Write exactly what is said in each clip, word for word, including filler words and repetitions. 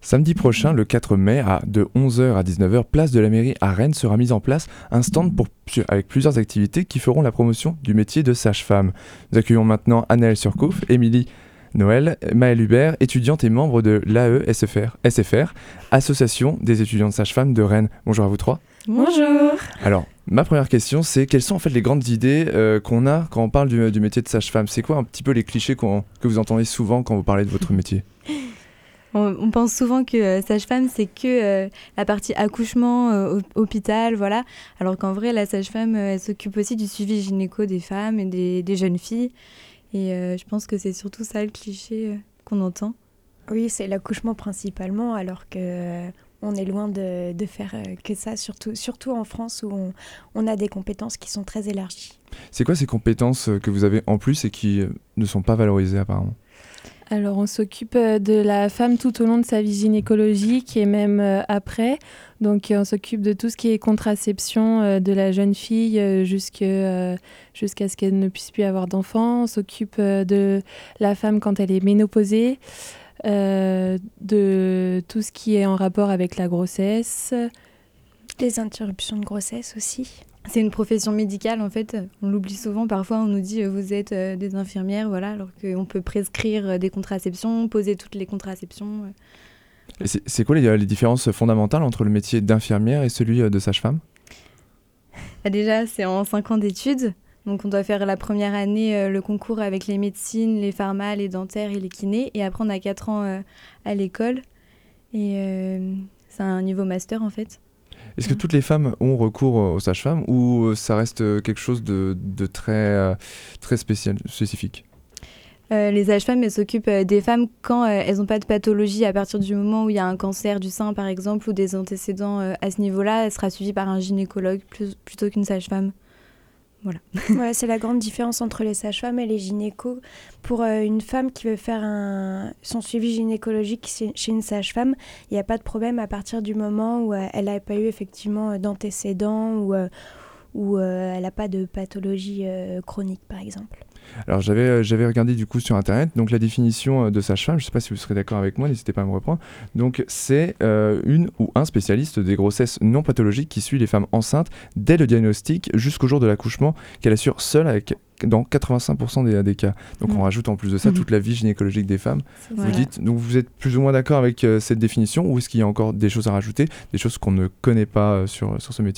Samedi prochain, le quatre mai, à, de onze heures à dix-neuf heures, place de la mairie à Rennes, sera mise en place un stand pour, avec plusieurs activités qui feront la promotion du métier de sage-femme. Nous accueillons maintenant Anaëlle Surcouf, Émilie Noël, Maëlle Hubert, étudiante et membre de l'A E S F R, S F R, Association des étudiantes sages-femmes de Rennes. Bonjour à vous trois. Bonjour. Alors, ma première question, c'est quelles sont en fait les grandes idées euh, qu'on a quand on parle du, du métier de sage-femme ? C'est quoi un petit peu les clichés qu'on, que vous entendez souvent quand vous parlez de votre métier ? On, on pense souvent que euh, sage-femme, c'est que euh, la partie accouchement, euh, hôpital, voilà. Alors qu'en vrai, la sage-femme, euh, elle s'occupe aussi du suivi gynéco des femmes et des, des jeunes filles. Et euh, je pense que c'est surtout ça le cliché euh, qu'on entend. Oui, c'est l'accouchement principalement, alors que euh, on est loin de, de faire euh, que ça, surtout, surtout en France où on, on a des compétences qui sont très élargies. C'est quoi ces compétences que vous avez en plus et qui euh, ne sont pas valorisées apparemment ? Alors, on s'occupe de la femme tout au long de sa vie gynécologique et même euh, après. Donc, on s'occupe de tout ce qui est contraception euh, de la jeune fille euh, jusque, euh, jusqu'à ce qu'elle ne puisse plus avoir d'enfants. On s'occupe euh, de la femme quand elle est ménopausée, euh, de tout ce qui est en rapport avec la grossesse. Les interruptions de grossesse aussi. C'est une profession médicale, en fait. On l'oublie souvent. Parfois, on nous dit euh, vous êtes euh, des infirmières, voilà, alors qu'on peut prescrire euh, des contraceptions, poser toutes les contraceptions. Et c'est, c'est quoi les, les différences fondamentales entre le métier d'infirmière et celui de sage-femme ? Bah déjà, c'est en cinq ans d'études. Donc, on doit faire la première année euh, le concours avec les médecines, les pharmas, les dentaires et les kinés. Et après, on a quatre ans euh, à l'école. Et euh, c'est un niveau master, en fait. Est-ce que toutes les femmes ont recours aux sages-femmes ou ça reste quelque chose de, de très, euh, très spécial, spécifique ? euh, Les sages-femmes, elles s'occupent euh, des femmes quand euh, elles n'ont pas de pathologie. À partir du moment où il y a un cancer du sein, par exemple, ou des antécédents euh, à ce niveau-là, elle sera suivie par un gynécologue plus, plutôt qu'une sage-femme. Voilà. Ouais, c'est la grande différence entre les sages-femmes et les gynécos. Pour euh, une femme qui veut faire un, son suivi gynécologique chez une sage-femme, il n'y a pas de problème à partir du moment où euh, elle n'a pas eu effectivement d'antécédents ou, euh, où euh, elle n'a pas de pathologie euh, chronique, par exemple. Alors j'avais, euh, j'avais regardé du coup sur internet, donc la définition euh, de sage-femme, je ne sais pas si vous serez d'accord avec moi, n'hésitez pas à me reprendre. Donc c'est euh, une ou un spécialiste des grossesses non pathologiques qui suit les femmes enceintes dès le diagnostic jusqu'au jour de l'accouchement, qu'elle assure seule avec, dans quatre-vingt-cinq pour cent des, des cas. Donc mmh. on rajoute en plus de ça mmh. toute la vie gynécologique des femmes. Vous voilà. dites, donc vous êtes plus ou moins d'accord avec euh, cette définition ou est-ce qu'il y a encore des choses à rajouter, des choses qu'on ne connaît pas euh, sur, sur ce métier ?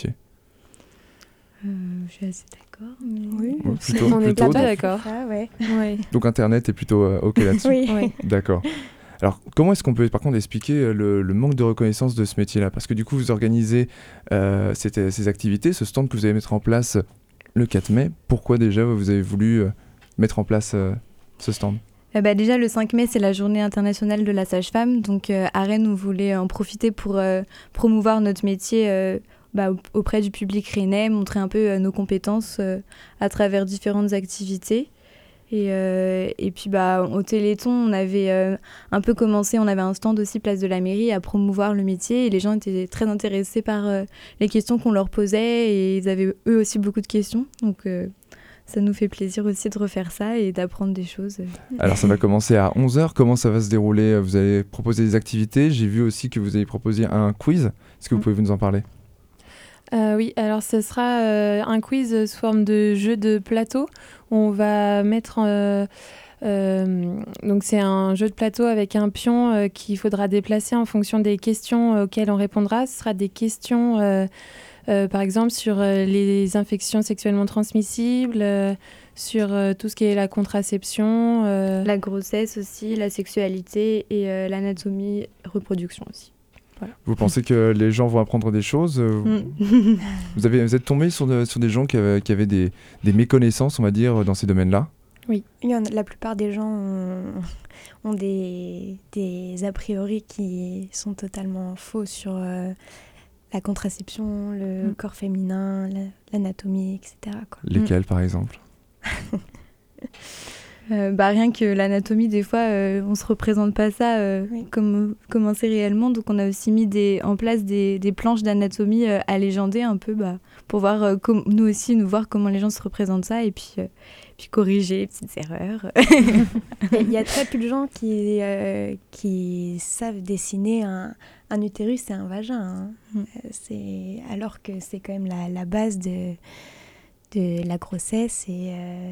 Euh, je suis assez d'accord. Mais... Oui, ouais, plutôt, on est plutôt, pas d'accord. Ah, ouais. Ouais. Donc Internet est plutôt euh, OK là-dessus. Oui. Oui. D'accord. Alors, comment est-ce qu'on peut par contre expliquer le, le manque de reconnaissance de ce métier-là ? Parce que du coup, vous organisez euh, cette, ces activités, ce stand que vous allez mettre en place le quatre mai. Pourquoi déjà vous avez voulu euh, mettre en place euh, ce stand ? Euh, bah déjà, le cinq mai, c'est la journée internationale de la sage-femme. Donc, euh, à Rennes, on voulait en profiter pour euh, promouvoir notre métier euh, bah, auprès du public rennais, montrer un peu euh, nos compétences euh, à travers différentes activités. Et, euh, et puis, bah, au Téléthon, on avait euh, un peu commencé, on avait un stand aussi, place de la mairie, à promouvoir le métier. Et les gens étaient très intéressés par euh, les questions qu'on leur posait. Et ils avaient eux aussi beaucoup de questions. Donc, euh, ça nous fait plaisir aussi de refaire ça et d'apprendre des choses. Alors, ça va commencer à onze heures. Comment ça va se dérouler ? Vous allez proposer des activités. J'ai vu aussi que vous allez proposer un quiz. Est-ce que vous pouvez nous en parler ? Euh, oui, alors ce sera euh, un quiz sous forme de jeu de plateau. On va mettre... Euh, euh, donc c'est un jeu de plateau avec un pion euh, qu'il faudra déplacer en fonction des questions auxquelles on répondra. Ce sera des questions, euh, euh, par exemple, sur euh, les infections sexuellement transmissibles, euh, sur euh, tout ce qui est la contraception. Euh... La grossesse aussi, la sexualité et euh, l'anatomie, reproduction aussi. Voilà. Vous pensez que les gens vont apprendre des choses ? Mm. vous, avez, vous êtes tombé sur, de, sur des gens qui avaient, qui avaient des, des méconnaissances, on va dire, dans ces domaines-là ? Oui. Il y en a, la plupart des gens ont, ont des, des a priori qui sont totalement faux sur euh, la contraception, le mm. corps féminin, la, l'anatomie, et cetera, quoi. Lesquels, mm. par exemple ? Euh, bah, rien que l'anatomie, des fois, euh, on ne se représente pas ça euh, Oui. comme comment c'est réellement. Donc, on a aussi mis des, en place des, des planches d'anatomie euh, à légender un peu bah, pour voir, euh, com- nous aussi, nous voir comment les gens se représentent ça et puis, euh, puis corriger les petites erreurs. Il y a très peu de gens qui, euh, qui savent dessiner un, un utérus et un vagin. Hein. Mm. Euh, c'est, alors que c'est quand même la, la base de, de la grossesse. Et, euh,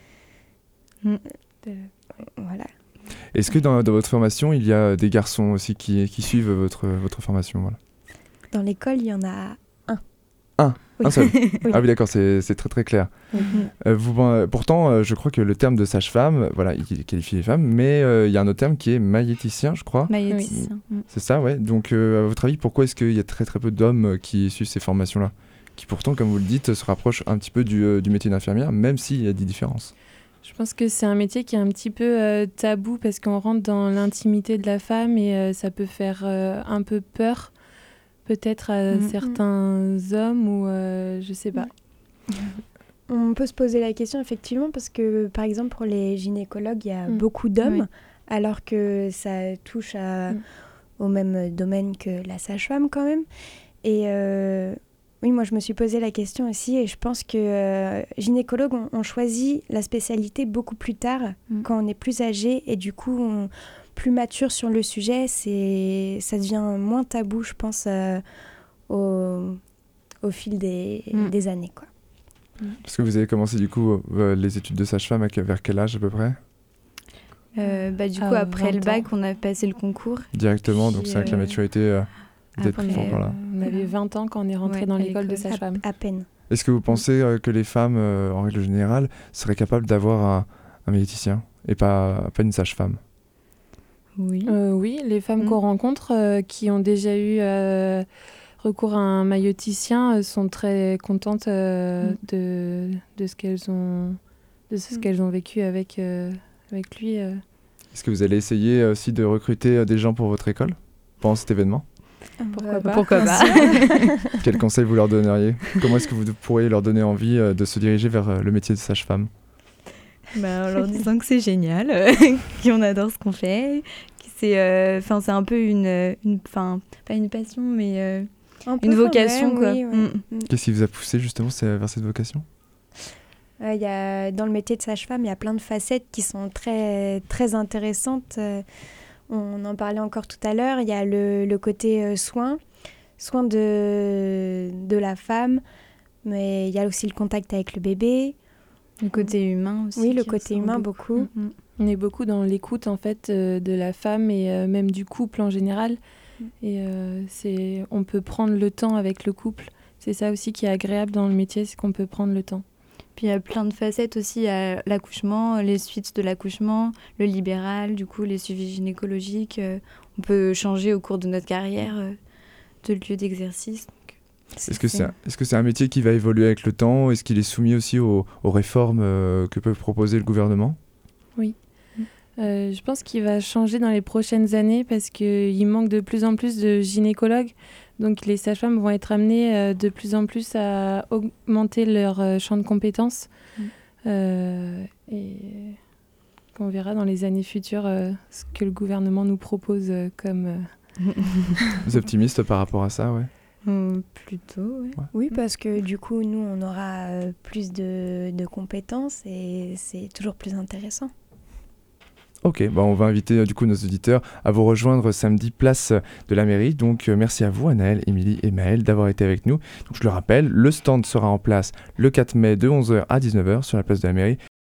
Mm. de- voilà. Est-ce que dans, dans votre formation, il y a des garçons aussi qui, qui suivent votre, votre formation voilà. Dans l'école, il y en a un. Un Oui. Un seul Oui. Ah oui, d'accord, c'est, c'est très très clair. Mhm. Euh, vous, bon, pourtant, euh, je crois que le terme de sage-femme, voilà, il qualifie les femmes, mais euh, il y a un autre terme qui est maïeuticien, je crois. Maïeuticien. Mm. C'est ça, ouais. Donc, euh, à votre avis, pourquoi est-ce qu'il y a très très peu d'hommes euh, qui suivent ces formations-là, qui pourtant, comme vous le dites, se rapprochent un petit peu du, euh, du métier d'infirmière, même s'il y a des différences? Je pense que c'est un métier qui est un petit peu euh, tabou parce qu'on rentre dans l'intimité de la femme et euh, ça peut faire euh, un peu peur, peut-être à Mhm. certains hommes ou euh, je sais pas. On peut se poser la question effectivement parce que par exemple pour les gynécologues il y a Mm. beaucoup d'hommes Oui. alors que ça touche à, Mm. au même domaine que la sage-femme quand même. Et euh, oui, moi je me suis posé la question aussi et je pense que euh, gynécologues on, on choisit la spécialité beaucoup plus tard Mm. quand on est plus âgé et du coup on, plus mature sur le sujet, c'est, ça devient moins tabou je pense euh, au, au fil des, Mm. des années quoi. Parce que vous avez commencé du coup euh, les études de sage-femme à que- vers quel âge à peu près? Euh, bah, du coup, À après le vingt bac, ans. on a passé le concours. Directement, Puis, donc c'est vrai que la euh, maturité euh, peut être après, plus forte par là. On avait vingt ans quand on est rentré Ouais, dans à l'école de l'école. sage-femme. À, à peine. Est-ce que vous pensez euh, que les femmes, euh, en règle générale, seraient capables d'avoir un, un maïeuticien et pas, pas une sage-femme? Oui. Euh, oui, les femmes Mm. qu'on rencontre euh, qui ont déjà eu euh, recours à un maïeuticien euh, sont très contentes euh, Mm. de, de ce qu'elles ont de ce Mm. qu'elles ont vécu avec euh, avec lui. euh. Est-ce que vous allez essayer euh, aussi de recruter euh, des gens pour votre école pendant cet événement? Pourquoi pas. Pourquoi pas. Quels conseils vous leur donneriez? Comment est-ce que vous pourriez leur donner envie euh, de se diriger vers euh, le métier de sage-femme? Bah, en leur disant que c'est génial, euh, qu'on adore ce qu'on fait, que c'est, euh, 'fin, c'est un peu une, une, 'fin, pas une passion, mais euh, Un peu une quand vocation, même, quoi. oui, ouais. Mm. Mm. Qu'est-ce qui vous a poussé justement c'est- vers cette vocation? Euh, y a, dans le métier de sage-femme, il y a plein de facettes qui sont très, très intéressantes. Euh, on en parlait encore tout à l'heure. Il y a le, le côté euh, soin, soin de, de la femme, mais il y a aussi le contact avec le bébé. Le côté humain aussi. Oui, le qui côté ressort humain, beaucoup. Mm, mm. On est beaucoup dans l'écoute en fait euh, de la femme et euh, même du couple en général. Mm. Et euh, c'est on peut prendre le temps avec le couple. C'est ça aussi qui est agréable dans le métier, c'est qu'on peut prendre le temps. Puis il y a plein de facettes aussi. Il y a l'accouchement, les suites de l'accouchement, le libéral, du coup, les suivis gynécologiques. euh, on peut changer au cours de notre carrière euh, de lieu d'exercice. donc, Est-ce que c'est un, est-ce que c'est un métier qui va évoluer avec le temps? Est-ce qu'il est soumis aussi aux, aux réformes euh, que peut proposer le gouvernement? Euh, je pense qu'il va changer dans les prochaines années parce qu'il manque de plus en plus de gynécologues. Donc les sages-femmes vont être amenées euh, de plus en plus à augmenter leur euh, champ de compétences. Mm. Euh, et on verra dans les années futures euh, ce que le gouvernement nous propose euh, comme... euh, Vous êtes optimiste par rapport à ça, ouais? Euh, plutôt, ouais. Oui, parce que du coup, nous, on aura euh, plus de, de compétences et c'est toujours plus intéressant. Ok, bah on va inviter euh, du coup nos auditeurs à vous rejoindre samedi place de la mairie. Donc euh, merci à vous Anaëlle, Émilie et Maëlle d'avoir été avec nous. Donc je le rappelle, le stand sera en place le quatre mai de onze heures à dix-neuf heures sur la place de la mairie